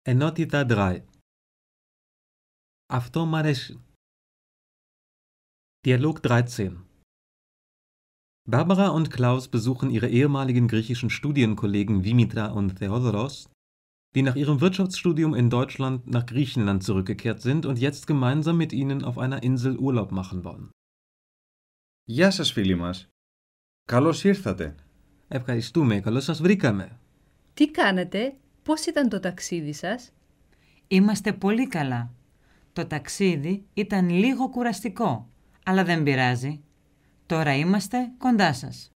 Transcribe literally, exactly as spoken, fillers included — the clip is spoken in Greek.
Ενότητα τρία. Αυτό μ' αρέσει. Dialog dreizehn. Barbara und Klaus besuchen ihre ehemaligen griechischen Studienkollegen Dimitra und Theodoros, die nach ihrem Wirtschaftsstudium in Deutschland nach Griechenland zurückgekehrt sind und jetzt gemeinsam mit ihnen auf einer Insel Urlaub machen wollen. Γεια σας φίλοι μας. Καλώς ήρθατε. Ευχαριστούμε, καλώς σας βρήκαμε. Τι κάνετε, πώς ήταν το ταξίδι σας? Είμαστε πολύ καλά. Το ταξίδι ήταν λίγο κουραστικό, αλλά δεν πειράζει. Τώρα είμαστε κοντά σας.